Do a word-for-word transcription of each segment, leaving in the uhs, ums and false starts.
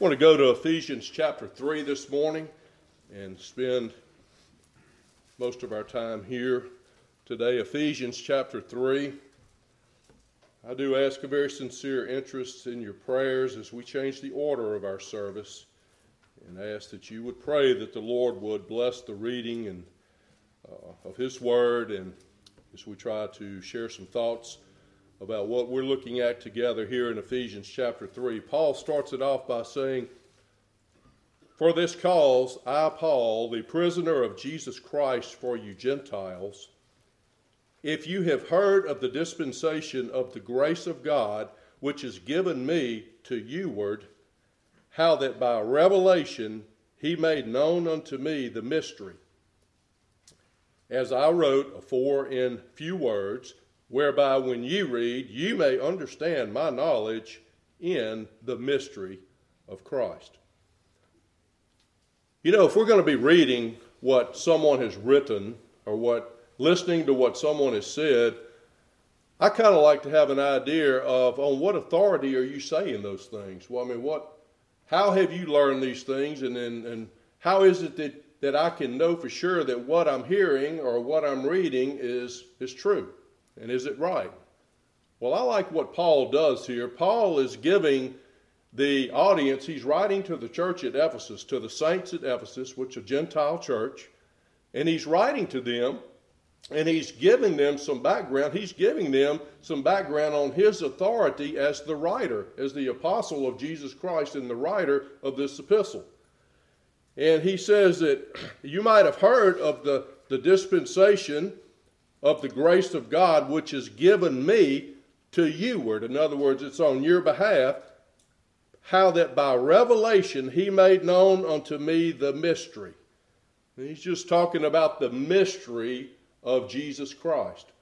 I want to go to Ephesians chapter three this morning and spend most of our time here today. Ephesians chapter three. I do ask a very sincere interest in your prayers as we change the order of our service, and ask that you would pray that the Lord would bless the reading and uh, of His Word, and as we try to share some thoughts about what we're looking at together here in Ephesians chapter three. Paul starts it off by saying, "For this cause I, Paul, the prisoner of Jesus Christ for you Gentiles, if you have heard of the dispensation of the grace of God, which is given me to youward, how that by revelation he made known unto me the mystery, as I wrote afore in few words, whereby when ye read, you may understand my knowledge in the mystery of Christ." You know, if we're going to be reading what someone has written or what listening to what someone has said, I kind of like to have an idea of on what authority are you saying those things. Well, I mean, what, how have you learned these things, and and, and how is it that, that I can know for sure that what I'm hearing or what I'm reading is is true? And is it right? Well, I like what Paul does here. Paul is giving the audience, he's writing to the church at Ephesus, to the saints at Ephesus, which is a Gentile church, and he's writing to them, and he's giving them some background. He's giving them some background on his authority as the writer, as the apostle of Jesus Christ and the writer of this epistle. And he says that you might have heard of the, the dispensation of the grace of God, which is given me to youward. In other words, it's on your behalf, how that by revelation he made known unto me the mystery. And he's just talking about the mystery of Jesus Christ.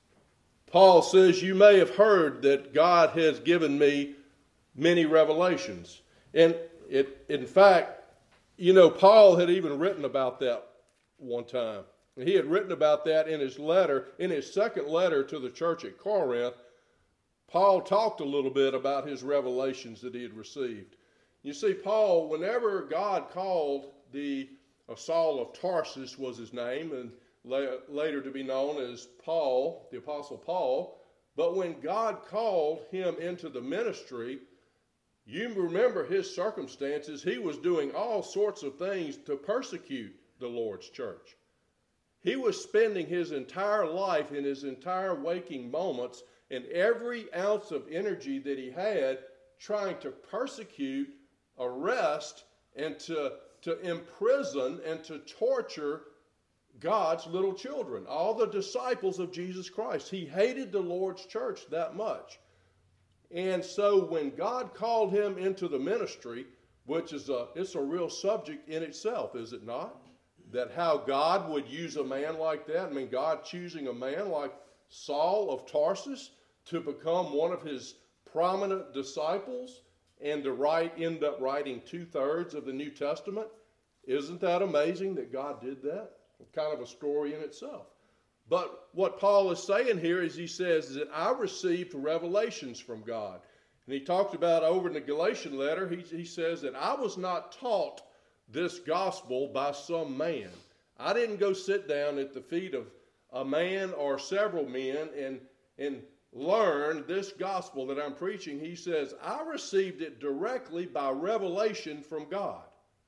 Paul says, you may have heard that God has given me many revelations. And it, in fact, you know, Paul had even written about that one time. He had written about that in his letter, in his second letter to the church at Corinth. Paul talked a little bit about his revelations that he had received. You see, Paul, whenever God called the uh, Saul of Tarsus was his name, and la- later to be known as Paul, the Apostle Paul, but when God called him into the ministry, you remember his circumstances. He was doing all sorts of things to persecute the Lord's church. He was spending his entire life, in his entire waking moments, and every ounce of energy that he had trying to persecute, arrest, and to, to imprison and to torture God's little children, all the disciples of Jesus Christ. He hated the Lord's church that much. And so when God called him into the ministry, which is a, it's a real subject in itself, is it not? That how God would use a man like that. I mean, God choosing a man like Saul of Tarsus to become one of his prominent disciples and to write, end up writing two-thirds of the New Testament. Isn't that amazing that God did that? Kind of a story in itself. But what Paul is saying here is he says that I received revelations from God. And he talked about over in the Galatian letter, he, he says that I was not taught this gospel by some man. I didn't go sit down at the feet of a man or several men and, and learn this gospel that I'm preaching. He says, I received it directly by revelation from God.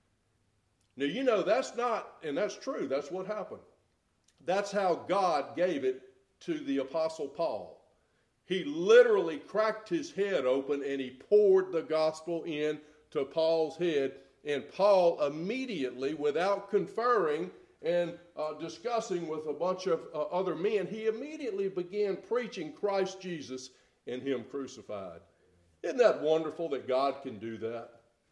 Now, you know, that's not, and that's true. That's what happened. That's how God gave it to the Apostle Paul. He literally cracked his head open and he poured the gospel in to Paul's head. And Paul immediately, without conferring and uh, discussing with a bunch of uh, other men, he immediately began preaching Christ Jesus and Him crucified. Isn't that wonderful that God can do that?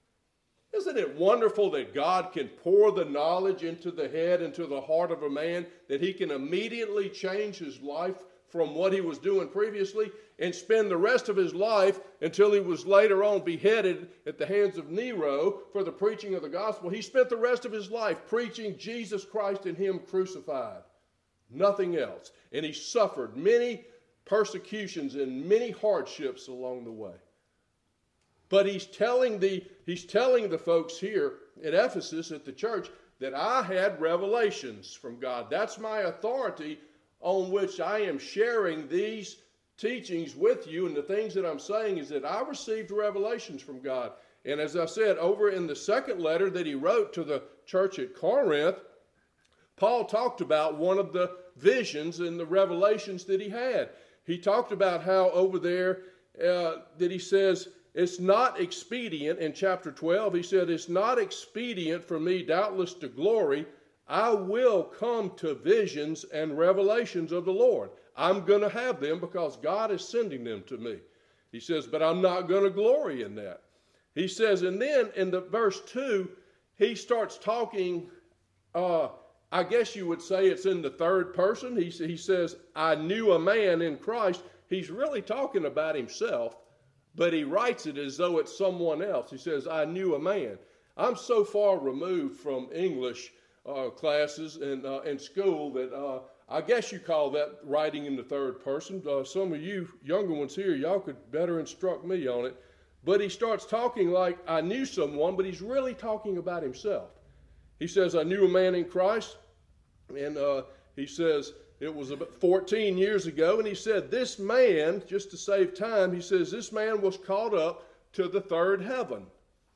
Isn't it wonderful that God can pour the knowledge into the head, into the heart of a man, that he can immediately change his life from what he was doing previously and spend the rest of his life until he was later on beheaded at the hands of Nero for the preaching of the gospel. He spent the rest of his life preaching Jesus Christ and Him crucified. Nothing else. And he suffered many persecutions and many hardships along the way. But he's telling the, he's telling the folks here at Ephesus, at the church, that I had revelations from God. That's my authority on which I am sharing these teachings with you, and the things that I'm saying is that I received revelations from God. And as I said, over in the second letter that he wrote to the church at Corinth, Paul talked about one of the visions and the revelations that he had. He talked about how over there uh, that he says, it's not expedient, in chapter twelve, he said, it's not expedient for me doubtless to glory. I will come to visions and revelations of the Lord. I'm going to have them because God is sending them to me. He says, but I'm not going to glory in that. He says, and then in the verse two, he starts talking, uh, I guess you would say it's in the third person. He, he says, I knew a man in Christ. He's really talking about himself, but he writes it as though it's someone else. He says, I knew a man. I'm so far removed from English uh, classes in, uh, in school that uh, I guess you call that writing in the third person. Uh, some of you younger ones here, y'all could better instruct me on it. But he starts talking like I knew someone, but he's really talking about himself. He says, I knew a man in Christ, and uh, he says, it was about fourteen years ago, and he said, this man, just to save time, he says, this man was caught up to the third heaven.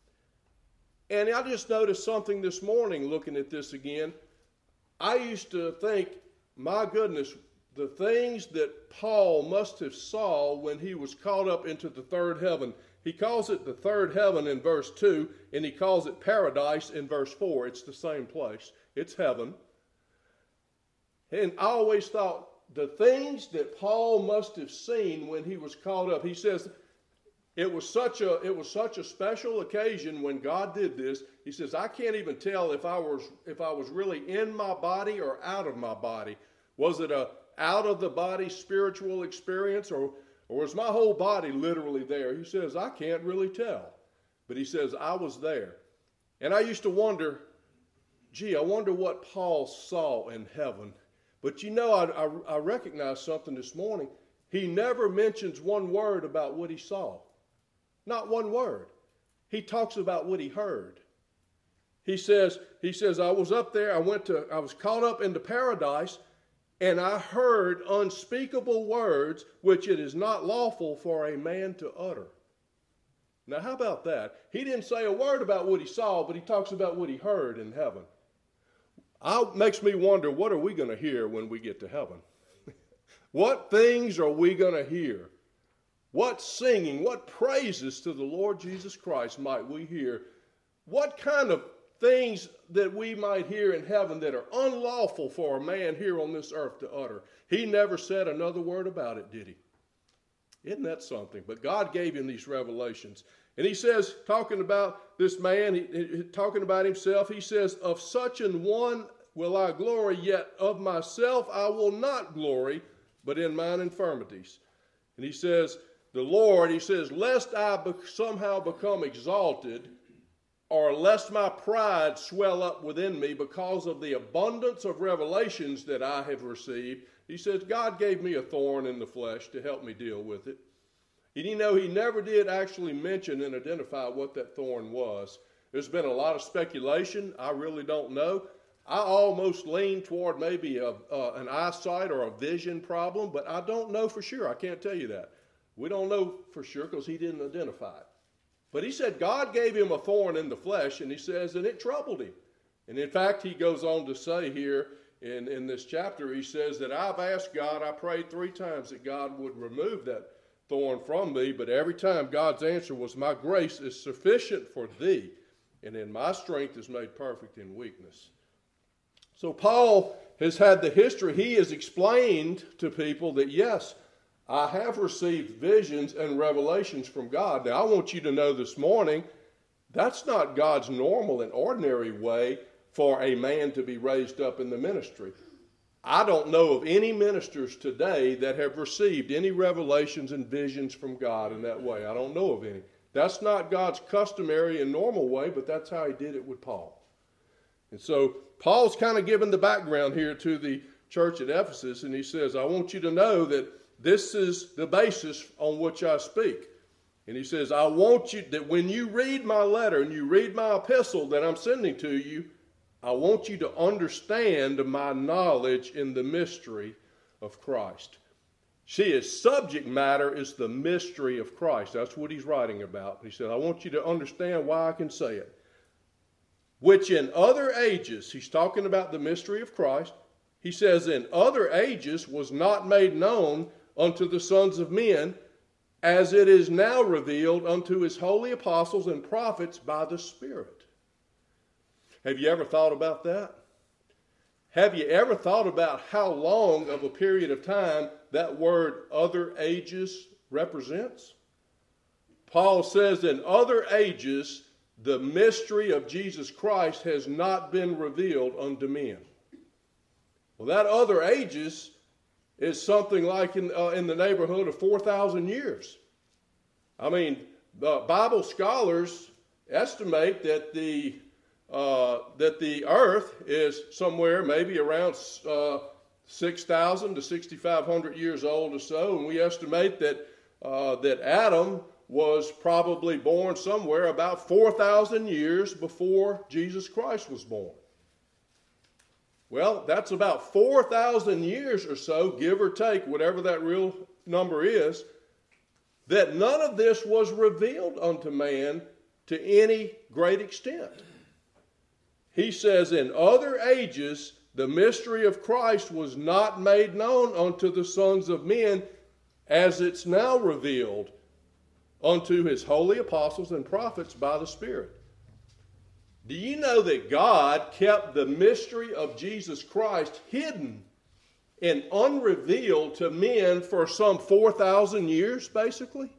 And I just noticed something this morning looking at this again. I used to think, my goodness, the things that Paul must have saw when he was caught up into the third heaven. He calls it the third heaven in verse two, and he calls it paradise in verse four. It's the same place. It's heaven. And I always thought the things that Paul must have seen when he was caught up, he says it was such a it was such a special occasion when God did this. He says, I can't even tell if I was if I was really in my body or out of my body. Was it a out of the body spiritual experience, or or was my whole body literally there? He says, I can't really tell. But he says, I was there. And I used to wonder, gee, I wonder what Paul saw in heaven. But you know, I, I, I recognize something this morning. He never mentions one word about what he saw. Not one word. He talks about what he heard. He says, he says, I was up there, I went to, I was caught up into paradise, and I heard unspeakable words which it is not lawful for a man to utter. Now, how about that? He didn't say a word about what he saw, but he talks about what he heard in heaven. It makes me wonder, what are we going to hear when we get to heaven? What things are we going to hear? What singing, what praises to the Lord Jesus Christ might we hear? What kind of things that we might hear in heaven that are unlawful for a man here on this earth to utter? He never said another word about it, did he? Isn't that something? But God gave him these revelations. And he says, talking about this man, he, he, talking about himself, he says, of such an one will I glory, yet of myself I will not glory, but in mine infirmities. And he says, the Lord, he says, lest I be- somehow become exalted, or lest my pride swell up within me because of the abundance of revelations that I have received. He says, God gave me a thorn in the flesh to help me deal with it. And you know, he never did actually mention and identify what that thorn was. There's been a lot of speculation. I really don't know. I almost lean toward maybe a, uh, an eyesight or a vision problem, but I don't know for sure. I can't tell you that. We don't know for sure because he didn't identify it. But he said God gave him a thorn in the flesh, and he says, and it troubled him. And in fact, he goes on to say here in, in this chapter, he says that I've asked God, I prayed three times that God would remove that thorn from me, but every time God's answer was, my grace is sufficient for thee, and in my strength is made perfect in weakness. So Paul has had the history. He has explained to people that, yes, I have received visions and revelations from God. Now, I want you to know this morning, that's not God's normal and ordinary way for a man to be raised up in the ministry. I don't know of any ministers today that have received any revelations and visions from God in that way. I don't know of any. That's not God's customary and normal way, but that's how he did it with Paul. And so Paul's kind of giving the background here to the church at Ephesus, and he says, I want you to know that this is the basis on which I speak. And he says, I want you, that when you read my letter and you read my epistle that I'm sending to you, I want you to understand my knowledge in the mystery of Christ. See, his subject matter is the mystery of Christ. That's what he's writing about. He said, I want you to understand why I can say it. Which in other ages, he's talking about the mystery of Christ. He says, in other ages was not made known unto the sons of men, as it is now revealed unto his holy apostles and prophets by the Spirit. Have you ever thought about that? Have you ever thought about how long of a period of time that word other ages represents? Paul says in other ages, the mystery of Jesus Christ has not been revealed unto men. Well, that other ages is something like in, uh, in the neighborhood of four thousand years. I mean, the Bible scholars estimate that the uh, that the earth is somewhere maybe around uh, six thousand to six thousand five hundred years old or so, and we estimate that uh, that Adam was probably born somewhere about four thousand years before Jesus Christ was born. Well, that's about four thousand years or so, give or take, whatever that real number is, that none of this was revealed unto man to any great extent. He says, in other ages, the mystery of Christ was not made known unto the sons of men, as it's now revealed unto his holy apostles and prophets by the Spirit. Do you know that God kept the mystery of Jesus Christ hidden and unrevealed to men for some four thousand years, basically?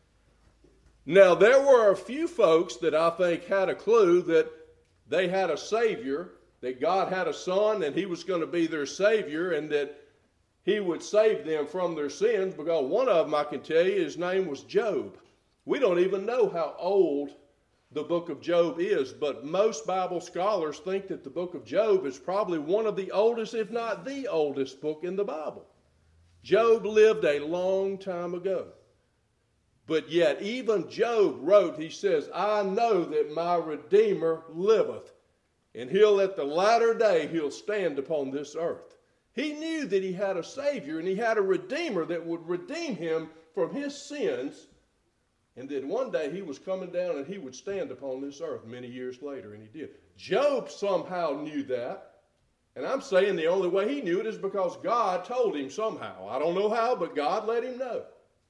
Now, there were a few folks that I think had a clue that they had a Savior, that God had a Son, and he was going to be their Savior, and that he would save them from their sins, because one of them, I can tell you, his name was Job. We don't even know how old the book of Job is, but most Bible scholars think that the book of Job is probably one of the oldest, if not the oldest book in the Bible. Job lived a long time ago. But yet even Job wrote, he says, I know that my Redeemer liveth, and he'll at the latter day he'll stand upon this earth. He knew that he had a Savior and he had a Redeemer that would redeem him from his sins, and then one day he was coming down and he would stand upon this earth many years later, and he did. Job somehow knew that, and I'm saying the only way he knew it is because God told him somehow. I don't know how, but God let him know.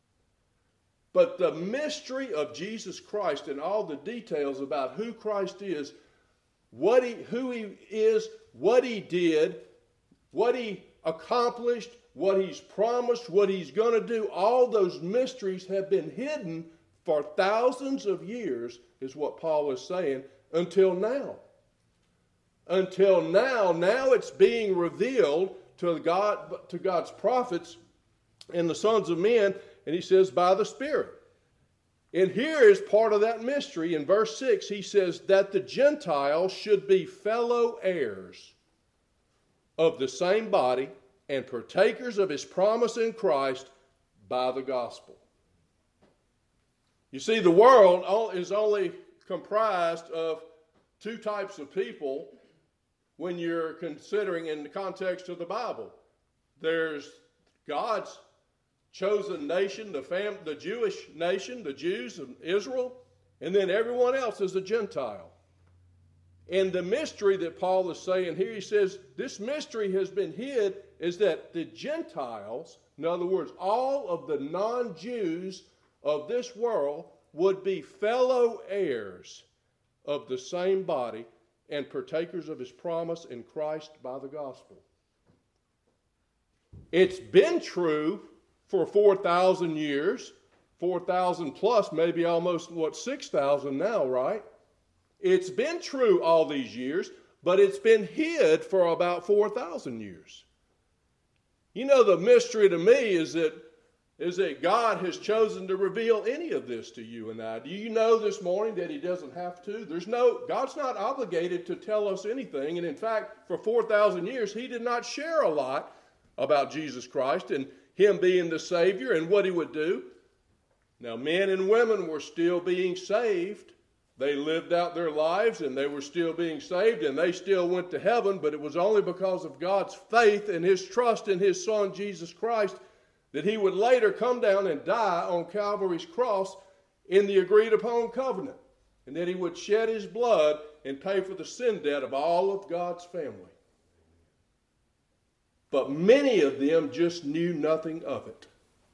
But the mystery of Jesus Christ and all the details about who Christ is, what he, who he is, what he did, what he accomplished, what he's promised, what he's going to do, all those mysteries have been hidden for thousands of years, is what Paul is saying, until now. Until now, now it's being revealed to God, to God's prophets and the sons of men, and he says, by the Spirit. And here is part of that mystery. In verse six, he says that the Gentiles should be fellow heirs of the same body and partakers of his promise in Christ by the gospel. You see, the world is only comprised of two types of people when you're considering in the context of the Bible. There's God's chosen nation, the, fam- the Jewish nation, the Jews of Israel, and then everyone else is a Gentile. And the mystery that Paul is saying here, he says, this mystery has been hid, is that the Gentiles, in other words, all of the non-Jews of this world, would be fellow heirs of the same body and partakers of his promise in Christ by the gospel. It's been true for four thousand years, four thousand plus, maybe almost, what, six thousand now, right? It's been true all these years, but it's been hid for about four thousand years. You know, the mystery to me is that is that God has chosen to reveal any of this to you and I. Do you know this morning that he doesn't have to? There's no, God's not obligated to tell us anything. And in fact, for four thousand years, he did not share a lot about Jesus Christ and him being the Savior and what he would do. Now, men and women were still being saved. They lived out their lives and they were still being saved and they still went to heaven, but it was only because of God's faith and his trust in his Son, Jesus Christ, that he would later come down and die on Calvary's cross in the agreed upon covenant, and that he would shed his blood and pay for the sin debt of all of God's family. But many of them just knew nothing of it.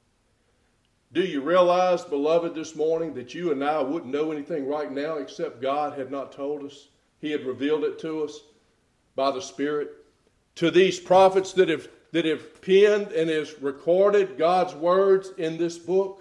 Do you realize, beloved, this morning that you and I wouldn't know anything right now except God had not told us? He had revealed it to us by the Spirit. To these prophets that have, that have penned and has recorded God's words in this book,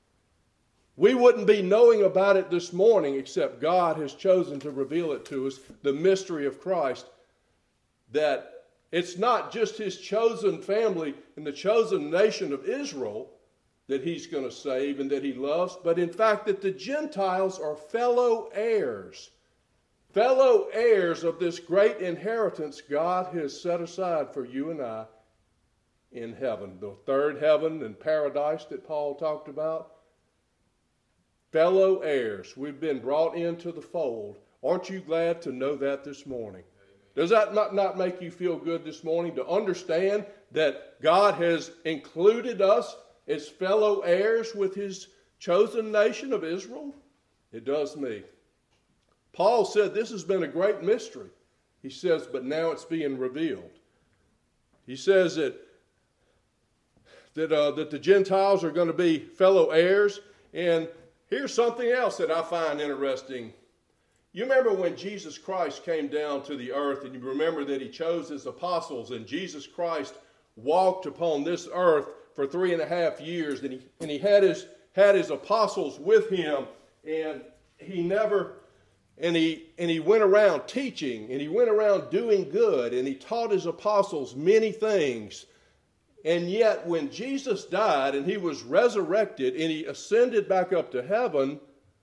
we wouldn't be knowing about it this morning except God has chosen to reveal it to us, the mystery of Christ, that it's not just his chosen family and the chosen nation of Israel that he's going to save and that he loves, but in fact that the Gentiles are fellow heirs, fellow heirs of this great inheritance God has set aside for you and I in heaven, the third heaven and paradise that Paul talked about. Fellow heirs, we've been brought into the fold. Aren't you glad to know that this morning? Does that not, not make you feel good this morning to understand that God has included us as fellow heirs with his chosen nation of Israel? It does me. Paul said this has been a great mystery. He says, but now it's being revealed. He says that, that, uh, that the Gentiles are going to be fellow heirs. And here's something else that I find interesting. You remember when Jesus Christ came down to the earth, and you remember that he chose his apostles, and Jesus Christ walked upon this earth for three and a half years, and he, and he had his had his apostles with him, and he never and he and he went around teaching, and he went around doing good, and he taught his apostles many things. And yet when Jesus died and he was resurrected and he ascended back up to heaven,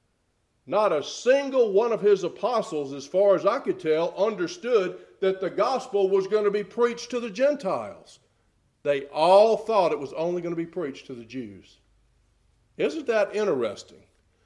not a single one of his apostles, as far as I could tell, understood that the gospel was going to be preached to the Gentiles. They all thought it was only going to be preached to the Jews. Isn't that interesting?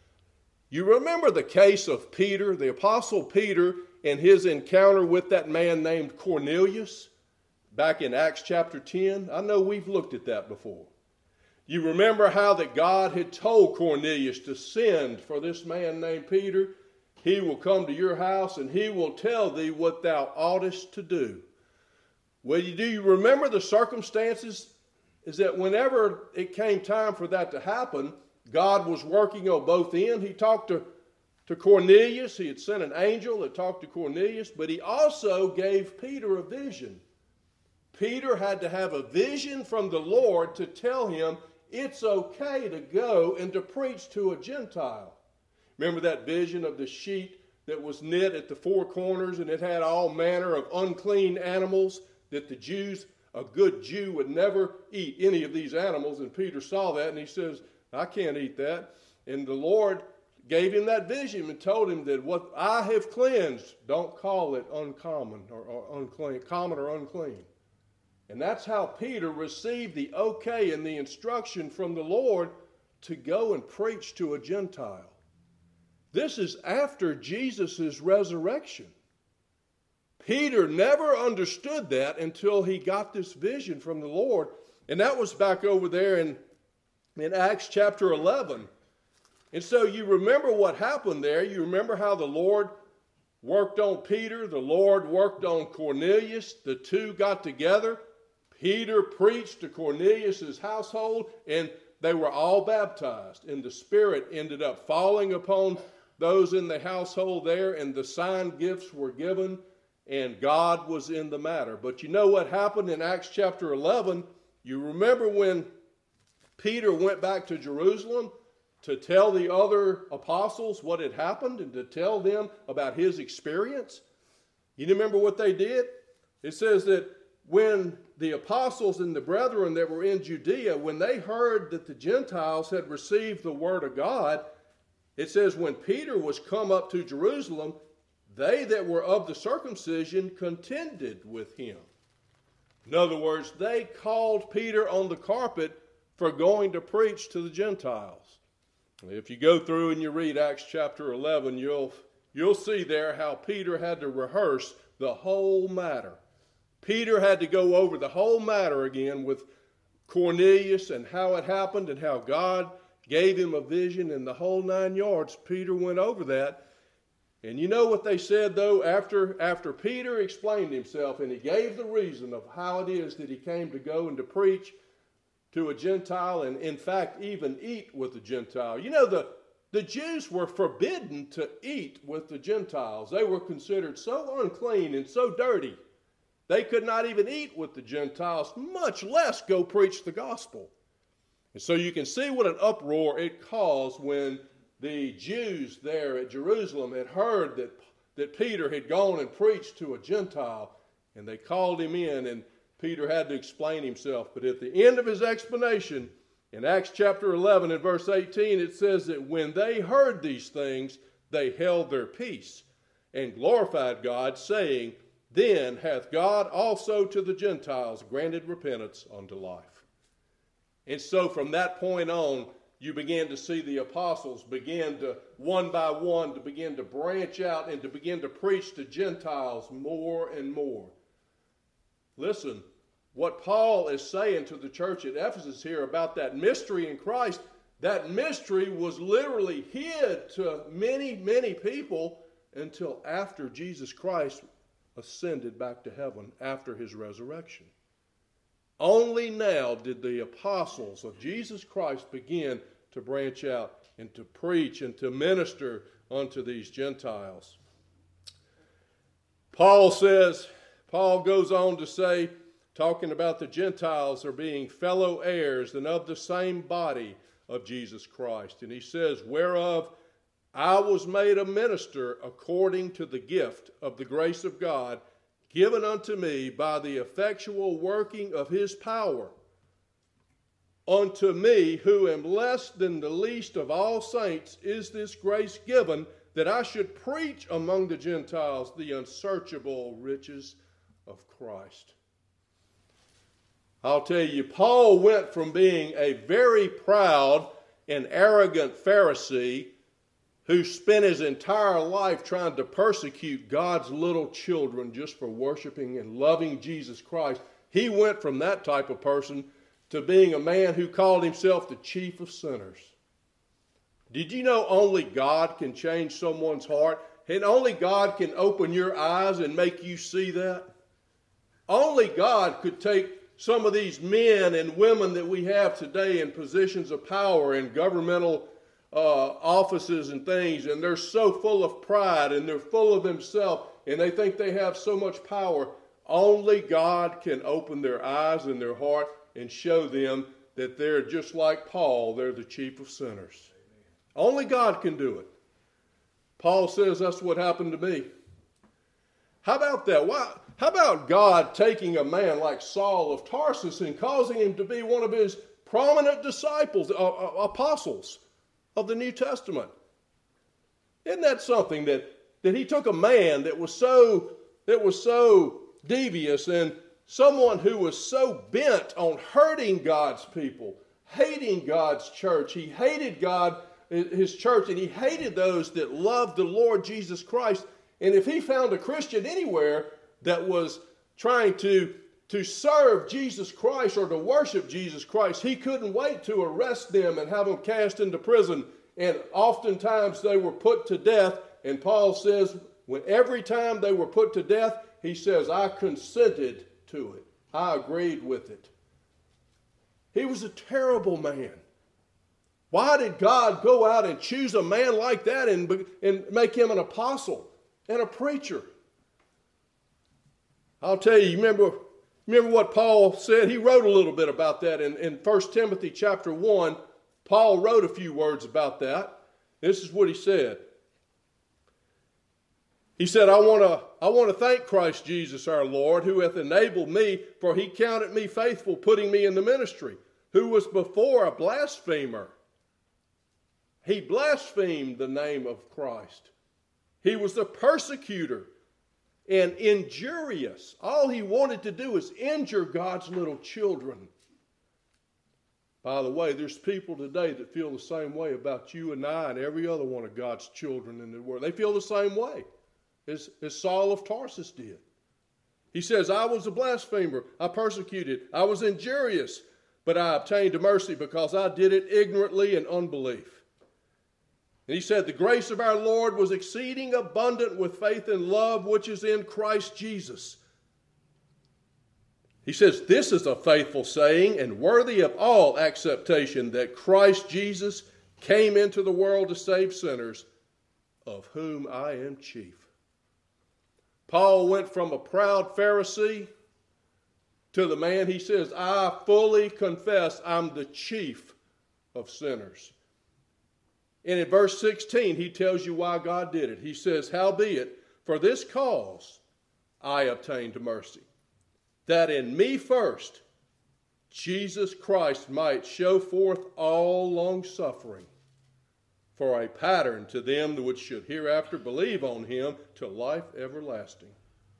You remember the case of Peter, the apostle Peter, and his encounter with that man named Cornelius back in Acts chapter ten? I know we've looked at that before. You remember how that God had told Cornelius to send for this man named Peter. He will come to your house and he will tell thee what thou oughtest to do. Well, do you remember the circumstances? Is that whenever it came time for that to happen, God was working on both ends. He talked to, to Cornelius. He had sent an angel that talked to Cornelius, but he also gave Peter a vision. Peter had to have a vision from the Lord to tell him it's okay to go and to preach to a Gentile. Remember that vision of the sheet that was knit at the four corners, and it had all manner of unclean animals that the Jews, a good Jew, would never eat any of these animals. And Peter saw that and he says, I can't eat that. And the Lord gave him that vision and told him that what I have cleansed, don't call it uncommon or, or unclean, common or unclean. And that's how Peter received the okay and the instruction from the Lord to go and preach to a Gentile. This is after Jesus' resurrection. Peter never understood that until he got this vision from the Lord. And that was back over there in, in Acts chapter eleven. And so you remember what happened there. You remember how the Lord worked on Peter. The Lord worked on Cornelius. The two got together. Peter preached to Cornelius' household, and they were all baptized. And the Spirit ended up falling upon those in the household there, and the sign gifts were given, and God was in the matter. But you know what happened in Acts chapter eleven? You remember when Peter went back to Jerusalem to tell the other apostles what had happened and to tell them about his experience? You remember what they did? It says that when the apostles and the brethren that were in Judea, when they heard that the Gentiles had received the word of God, it says when Peter was come up to Jerusalem, they that were of the circumcision contended with him. In other words, they called Peter on the carpet for going to preach to the Gentiles. If you go through and you read Acts chapter eleven, you'll, you'll see there how Peter had to rehearse the whole matter. Peter had to go over the whole matter again with Cornelius and how it happened and how God gave him a vision and the whole nine yards. Peter went over that. And you know what they said, though, after, after Peter explained himself and he gave the reason of how it is that he came to go and to preach to a Gentile and, in fact, even eat with the Gentile. You know, the, the Jews were forbidden to eat with the Gentiles. They were considered so unclean and so dirty. They could not even eat with the Gentiles, much less go preach the gospel. And so you can see what an uproar it caused when the Jews there at Jerusalem had heard that, that Peter had gone and preached to a Gentile, and they called him in, and Peter had to explain himself. But at the end of his explanation, in Acts chapter eleven and verse eighteen, it says that when they heard these things, they held their peace and glorified God, saying, "Then hath God also to the Gentiles granted repentance unto life." And so from that point on, you began to see the apostles begin to, one by one, to begin to branch out and to begin to preach to Gentiles more and more. Listen, what Paul is saying to the church at Ephesus here about that mystery in Christ, that mystery was literally hid to many, many people until after Jesus Christ ascended back to heaven after his resurrection. Only now did the apostles of Jesus Christ begin to branch out and to preach and to minister unto these Gentiles. Paul says, Paul goes on to say, talking about the Gentiles are being fellow heirs and of the same body of Jesus Christ. And he says, "Whereof I was made a minister according to the gift of the grace of God, given unto me by the effectual working of his power. Unto me, who am less than the least of all saints, is this grace given, that I should preach among the Gentiles the unsearchable riches of Christ." I'll tell you, Paul went from being a very proud and arrogant Pharisee who spent his entire life trying to persecute God's little children just for worshiping and loving Jesus Christ. He went from that type of person to being a man who called himself the chief of sinners. Did you know only God can change someone's heart? And only God can open your eyes and make you see that? Only God could take some of these men and women that we have today in positions of power in governmental Uh, offices and things, and they're so full of pride and they're full of themselves and they think they have so much power. Only God can open their eyes and their heart and show them that they're just like Paul. They're the chief of sinners. Amen. Only God can do it. Paul says that's what happened to me. How about that? Why, how about God taking a man like Saul of Tarsus and causing him to be one of his prominent disciples, uh, uh, apostles of the New Testament? Isn't that something that, that he took a man that was so that was so devious and someone who was so bent on hurting God's people, hating God's church. He hated God, his church, and he hated those that loved the Lord Jesus Christ. And if he found a Christian anywhere that was trying to to serve Jesus Christ or to worship Jesus Christ, he couldn't wait to arrest them and have them cast into prison. And oftentimes they were put to death. And Paul says, when every time they were put to death, he says, I consented to it. I agreed with it. He was a terrible man. Why did God go out and choose a man like that and, and make him an apostle and a preacher? I'll tell you, you remember... Remember what Paul said? He wrote a little bit about that in, in First Timothy chapter one. Paul wrote a few words about that. This is what he said. He said, I want to I want to thank Christ Jesus our Lord, who hath enabled me, for he counted me faithful, putting me in the ministry, who was before a blasphemer. He blasphemed the name of Christ. He was the persecutor and injurious. All he wanted to do is injure God's little children. By the way, there's people today that feel the same way about you and I and every other one of God's children in the world. They feel the same way as, as Saul of Tarsus did. He says, I was a blasphemer, I persecuted, I was injurious, but I obtained mercy because I did it ignorantly in unbelief. And he said, the grace of our Lord was exceeding abundant with faith and love which is in Christ Jesus. He says, this is a faithful saying and worthy of all acceptation that Christ Jesus came into the world to save sinners, of whom I am chief. Paul went from a proud Pharisee to the man, he says, I fully confess I'm the chief of sinners. And in verse sixteen, he tells you why God did it. He says, howbeit, for this cause I obtained mercy, that in me first Jesus Christ might show forth all longsuffering, for a pattern to them which should hereafter believe on him to life everlasting.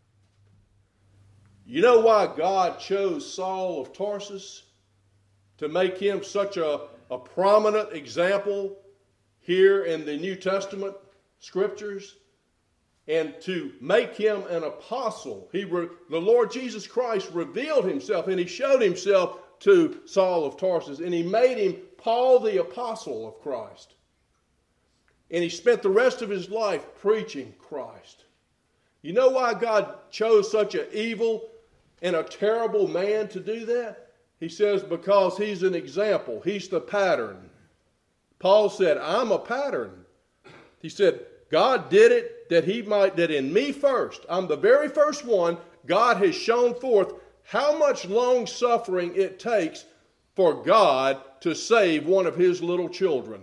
You know why God chose Saul of Tarsus? To make him such a, a prominent example here in the New Testament scriptures, and to make him an apostle. He re, the Lord Jesus Christ revealed himself, and he showed himself to Saul of Tarsus, and he made him Paul the apostle of Christ. And he spent the rest of his life preaching Christ. You know why God chose such an evil and a terrible man to do that? He says because he's an example. He's the pattern. Paul said, I'm a pattern. He said, God did it that he might, that in me first, I'm the very first one, God has shown forth how much long suffering it takes for God to save one of his little children.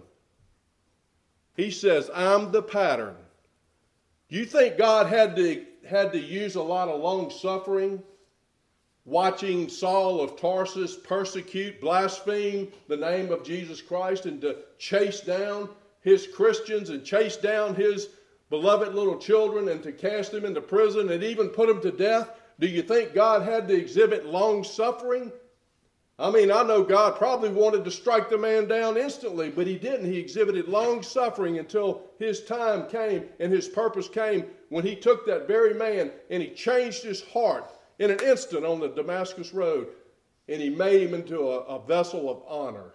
He says, I'm the pattern. Do you think God had to, had to use a lot of long suffering, watching Saul of Tarsus persecute, blaspheme the name of Jesus Christ, and to chase down his Christians and chase down his beloved little children and to cast them into prison and even put them to death? Do you think God had to exhibit long suffering? I mean, I know God probably wanted to strike the man down instantly, but he didn't. He exhibited long suffering until his time came and his purpose came when he took that very man and he changed his heart in an instant on the Damascus road, and he made him into a, a vessel of honor.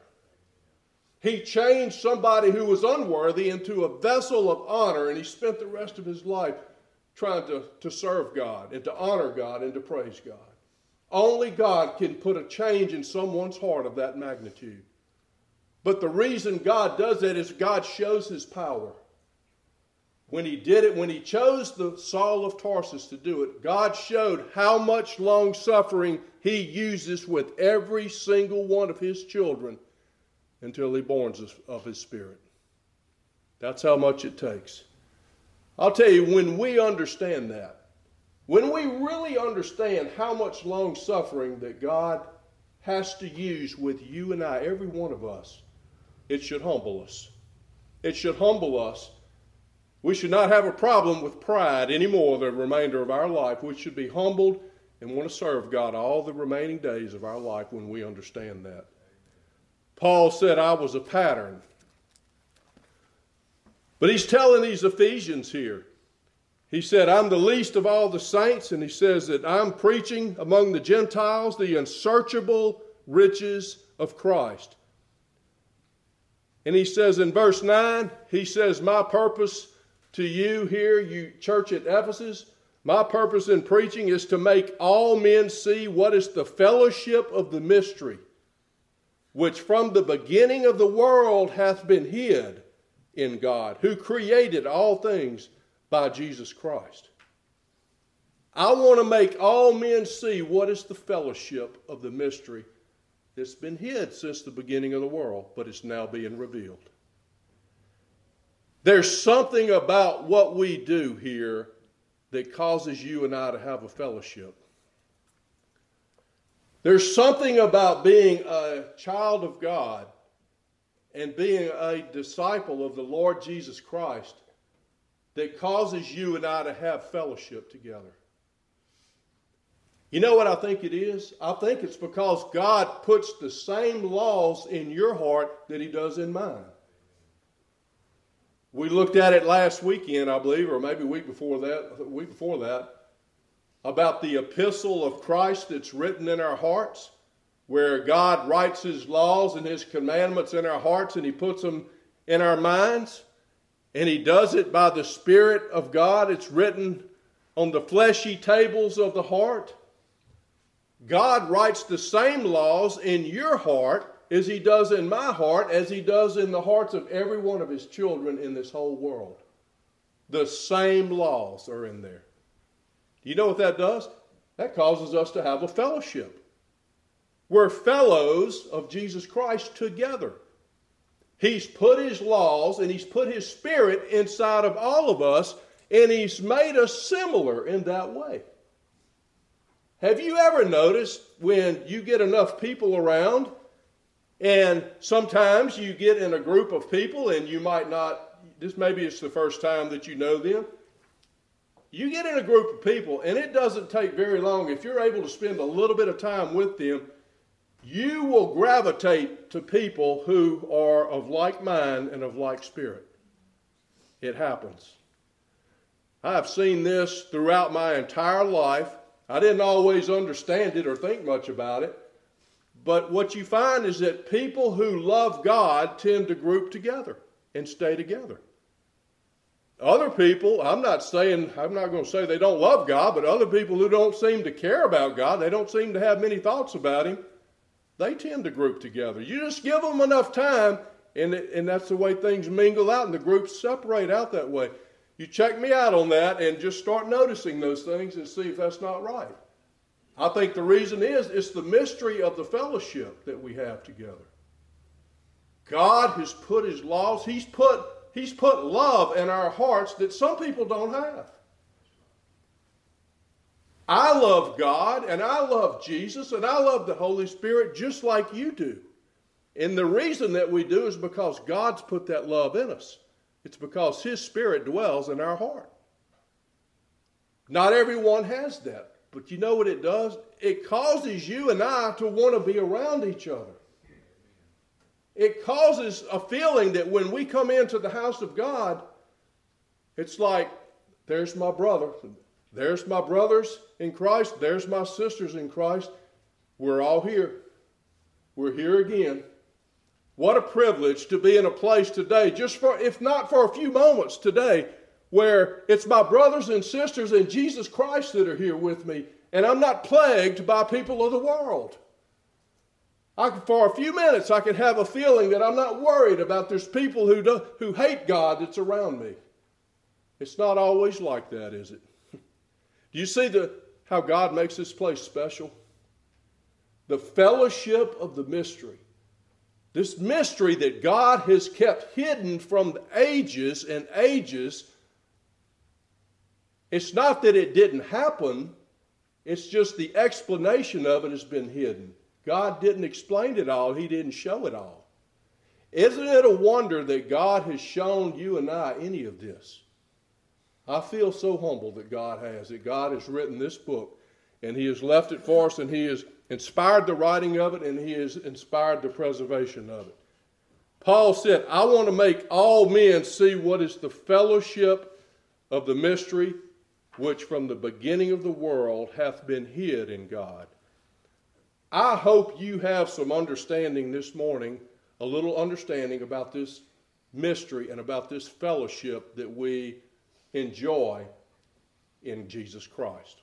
He changed somebody who was unworthy into a vessel of honor, and he spent the rest of his life trying to, to serve God and to honor God and to praise God. Only God can put a change in someone's heart of that magnitude. But the reason God does that is God shows his power. When he did it, when he chose the Saul of Tarsus to do it, God showed how much long suffering he uses with every single one of his children until he borns of his Spirit. That's how much it takes. I'll tell you, when we understand that, when we really understand how much long suffering that God has to use with you and I, every one of us, it should humble us. It should humble us. We should not have a problem with pride anymore the remainder of our life. We should be humbled and want to serve God all the remaining days of our life when we understand that. Paul said, I was a pattern. But he's telling these Ephesians here. He said, I'm the least of all the saints, and he says that I'm preaching among the Gentiles the unsearchable riches of Christ. And he says in verse nine, he says, my purpose to you here, you church at Ephesus, my purpose in preaching is to make all men see what is the fellowship of the mystery, which from the beginning of the world hath been hid in God, who created all things by Jesus Christ. I want to make all men see what is the fellowship of the mystery that's been hid since the beginning of the world, but it's now being revealed. There's something about what we do here that causes you and I to have a fellowship. There's something about being a child of God and being a disciple of the Lord Jesus Christ that causes you and I to have fellowship together. You know what I think it is? I think it's because God puts the same laws in your heart that he does in mine. We looked at it last weekend, I believe, or maybe a week before that, a week before that, about the epistle of Christ that's written in our hearts, where God writes his laws and his commandments in our hearts and he puts them in our minds. And he does it by the Spirit of God. It's written on the fleshy tables of the heart. God writes the same laws in your heart as he does in my heart, as he does in the hearts of every one of his children in this whole world. The same laws are in there. Do you know what that does? That causes us to have a fellowship. We're fellows of Jesus Christ together. He's put his laws and he's put his Spirit inside of all of us, and he's made us similar in that way. Have you ever noticed when you get enough people around, and sometimes you get in a group of people and you might not, this maybe it's the first time that you know them. You get in a group of people and it doesn't take very long. If you're able to spend a little bit of time with them, you will gravitate to people who are of like mind and of like spirit. It happens. I've seen this throughout my entire life. I didn't always understand it or think much about it. But what you find is that people who love God tend to group together and stay together. Other people, I'm not saying, I'm not going to say they don't love God, but other people who don't seem to care about God, they don't seem to have many thoughts about him, they tend to group together. You just give them enough time, and, it, and that's the way things mingle out, and the groups separate out that way. You check me out on that and just start noticing those things and see if that's not right. I think the reason is it's the mystery of the fellowship that we have together. God has put his laws, he's put, he's put love in our hearts that some people don't have. I love God and I love Jesus and I love the Holy Spirit just like you do. And the reason that we do is because God's put that love in us. It's because his Spirit dwells in our heart. Not everyone has that, but you know what it does? It causes you and I to want to be around each other. It causes a feeling that when we come into the house of God, it's like, there's my brother, there's my brothers in Christ, there's my sisters in Christ. We're all here. We're here again. What a privilege to be in a place today, just for, if not for a few moments today, where it's my brothers and sisters in Jesus Christ that are here with me, and I'm not plagued by people of the world. I can, for a few minutes, I can have a feeling that I'm not worried about there's people who do, who hate God that's around me. It's not always like that, is it? Do you see the, how God makes this place special? The fellowship of the mystery. This mystery that God has kept hidden from the ages and ages. It's not that it didn't happen. It's just the explanation of it has been hidden. God didn't explain it all. He didn't show it all. Isn't it a wonder that God has shown you and I any of this? I feel so humble that God has, that God has written this book and he has left it for us, and he has inspired the writing of it, and he has inspired the preservation of it. Paul said, I want to make all men see what is the fellowship of the mystery which from the beginning of the world hath been hid in God. I hope you have some understanding this morning, a little understanding about this mystery and about this fellowship that we enjoy in Jesus Christ.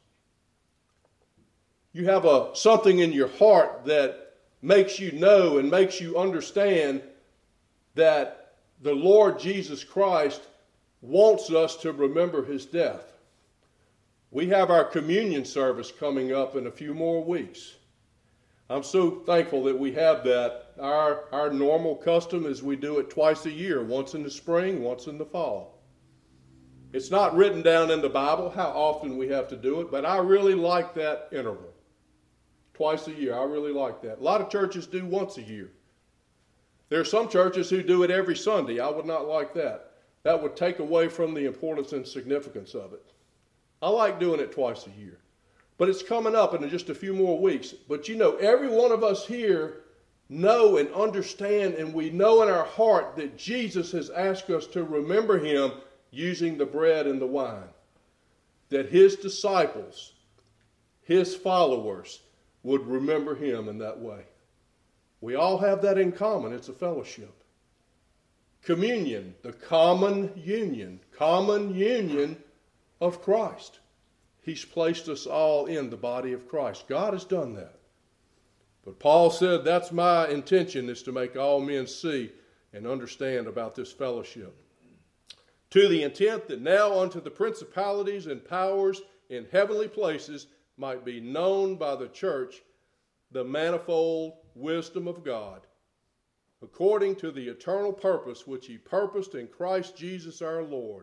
You have a, something in your heart that makes you know and makes you understand that the Lord Jesus Christ wants us to remember his death. We have our communion service coming up in a few more weeks. I'm so thankful that we have that. Our, our normal custom is we do it twice a year, once in the spring, once in the fall. It's not written down in the Bible how often we have to do it, but I really like that interval. Twice a year, I really like that. A lot of churches do once a year. There are some churches who do it every Sunday. I would not like that. That would take away from the importance and significance of it. I like doing it twice a year. But it's coming up in just a few more weeks. But you know, every one of us here know and understand, and we know in our heart that Jesus has asked us to remember him using the bread and the wine. That his disciples, his followers, would remember him in that way. We all have that in common. It's a fellowship. Communion, the common union, common union of Christ. He's placed us all in the body of Christ. God has done that. But Paul said, that's my intention, is to make all men see and understand about this fellowship. To the intent that now unto the principalities and powers in heavenly places might be known by the church the manifold wisdom of God, according to the eternal purpose which he purposed in Christ Jesus our Lord.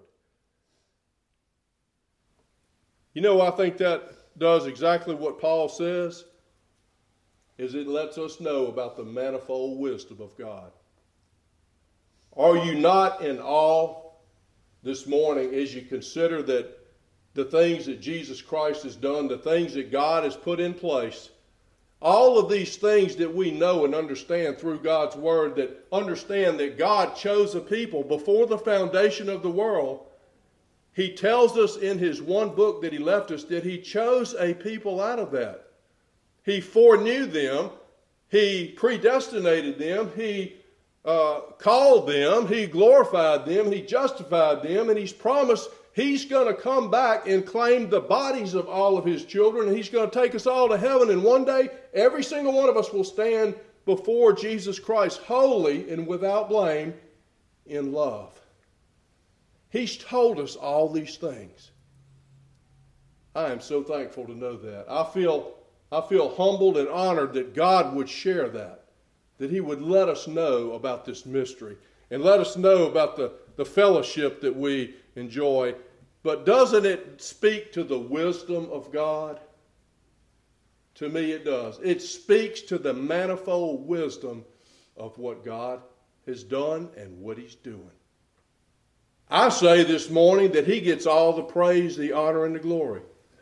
You know, I think that does exactly what Paul says, is it lets us know about the manifold wisdom of God. Are you not in awe this morning as you consider that the things that Jesus Christ has done, the things that God has put in place, all of these things that we know and understand through God's Word, that understand that God chose a people before the foundation of the world. He tells us in his one book that he left us that he chose a people out of that. He foreknew them. He predestinated them. He uh, called them. He glorified them. He justified them. And he's promised he's going to come back and claim the bodies of all of his children. And he's going to take us all to heaven. And one day, every single one of us will stand before Jesus Christ holy and without blame in love. He's told us all these things. I am so thankful to know that. I feel, I feel humbled and honored that God would share that, that he would let us know about this mystery and let us know about the, the fellowship that we enjoy. But doesn't it speak to the wisdom of God? To me it does. It speaks to the manifold wisdom of what God has done and what he's doing. I say this morning that he gets all the praise, the honor, and the glory.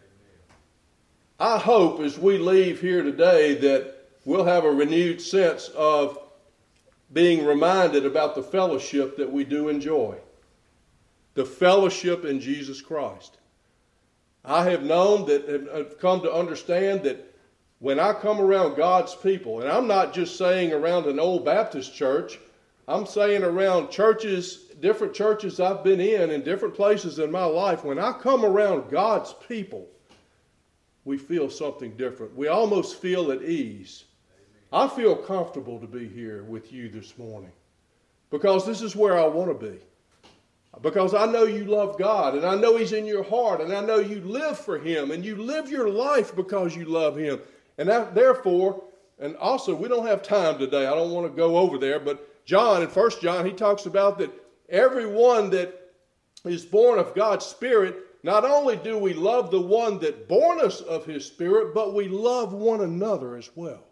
I hope as we leave here today that we'll have a renewed sense of being reminded about the fellowship that we do enjoy. The fellowship in Jesus Christ. I have known that, have come to understand that when I come around God's people, and I'm not just saying around an old Baptist church, I'm saying around churches, different churches I've been in, in different places in my life, when I come around God's people, we feel something different. We almost feel at ease. I feel comfortable to be here with you this morning because this is where I want to be. Because I know you love God, and I know he's in your heart, and I know you live for him, and you live your life because you love him. And that, therefore, and also we don't have time today, I don't want to go over there, but John, in First John, he talks about that everyone that is born of God's Spirit, not only do we love the one that born us of his Spirit, but we love one another as well.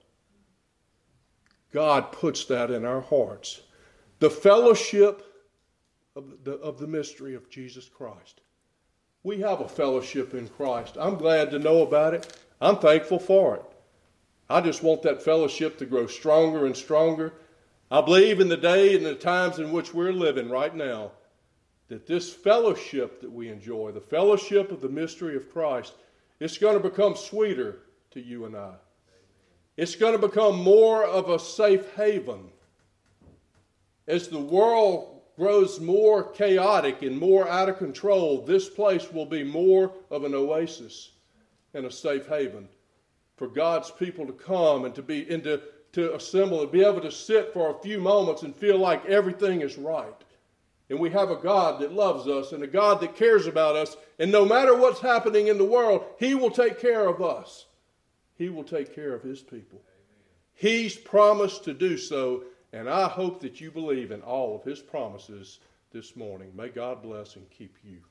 God puts that in our hearts. The fellowship of the, of the mystery of Jesus Christ. We have a fellowship in Christ. I'm glad to know about it. I'm thankful for it. I just want that fellowship to grow stronger and stronger. I believe in the day and the times in which we're living right now, that this fellowship that we enjoy, the fellowship of the mystery of Christ, it's going to become sweeter to you and I. It's going to become more of a safe haven. As the world grows more chaotic and more out of control, this place will be more of an oasis and a safe haven for God's people to come and to be into to assemble and be able to sit for a few moments and feel like everything is right. And we have a God that loves us and a God that cares about us. And no matter what's happening in the world, he will take care of us. He will take care of his people. Amen. He's promised to do so. And I hope that you believe in all of his promises this morning. May God bless and keep you.